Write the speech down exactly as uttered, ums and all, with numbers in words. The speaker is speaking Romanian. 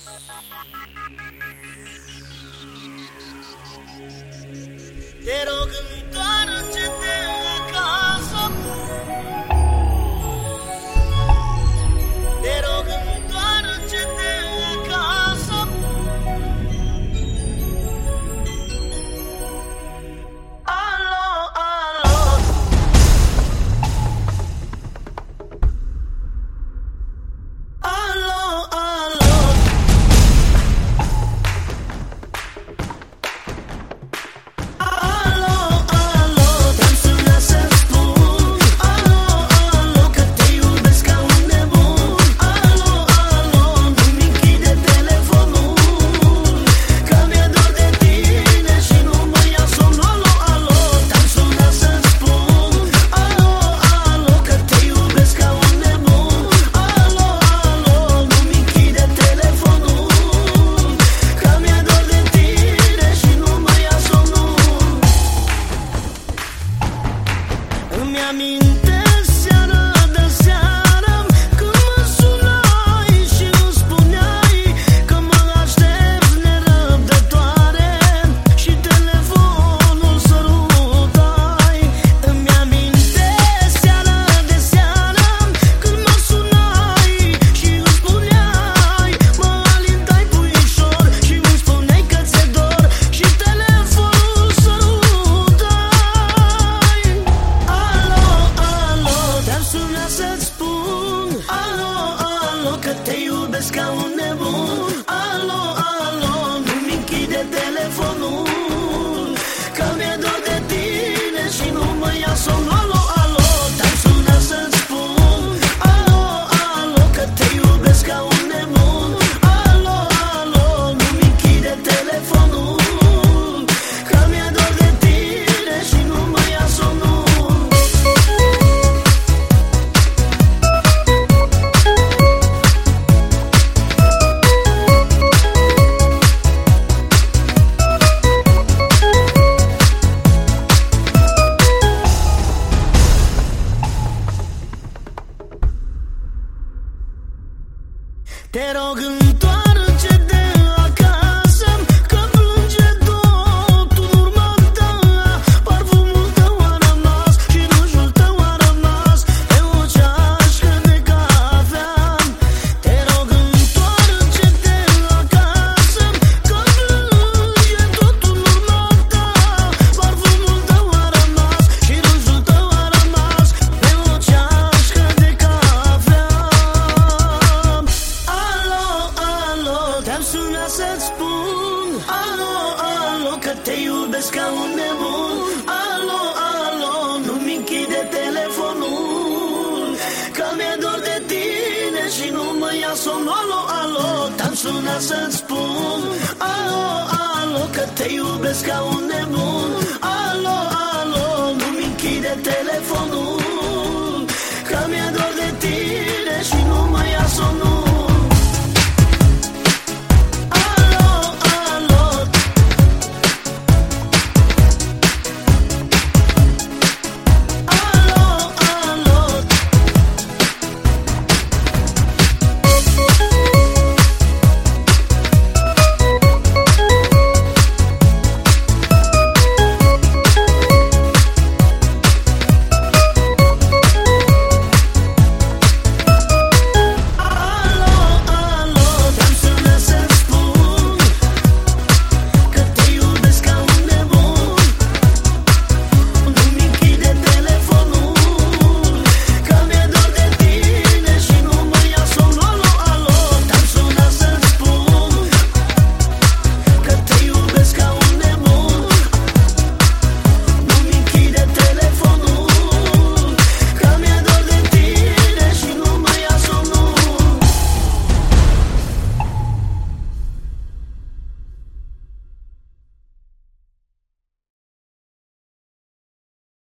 Te rog, întoarce-te acasă. Te rog, întoarce-te acasă. Alo, alo. Alo, alo. Îmi amintesc seara de seară când mă sunai și îmi spuneai că mă aștepți nerăbdătoare și telefonul sărutai. Îmi amintesc seara de seară când mă sunai și îmi spuneai, mă alintai puișor și îmi spuneai că ți-e dor și telefonul sărutai. Să-ți spun alo, alo, că te iubesc ca un nebun. Alo, alo, nu-mi închide telefonul, că mi-e dor de tine și nu mă ia somnul. Alo, alo, te-am sunat să-ți spun alo, alo, că te iubesc ca un nebun. Alo, alo, nu-mi închide telefonul, că mi-e dor de tine și nu mă ia somnul. Te rog, întoarce-te acasă, că plânge totul în urma ta. Parfumul tău a rămas și rujul tău a rămas pe o ceașcă de cafea. Te rog, întoarce-te acasă, că plânge totul în urma ta. Parfumul tău a rămas și rujul tău a rămas pe o ceașcă de cafea. Te-am sunat să-ți spun alo, alo, că te iubesc ca un nebun. Alo, alo, nu-mi închide telefonul, că mi-e dor de tine și nu mă ia somnul. Alo, alo, te-am sunat să-ți spun alo, alo, că te iubesc ca un nebun. Alo, alo, nu-mi închide telefonul.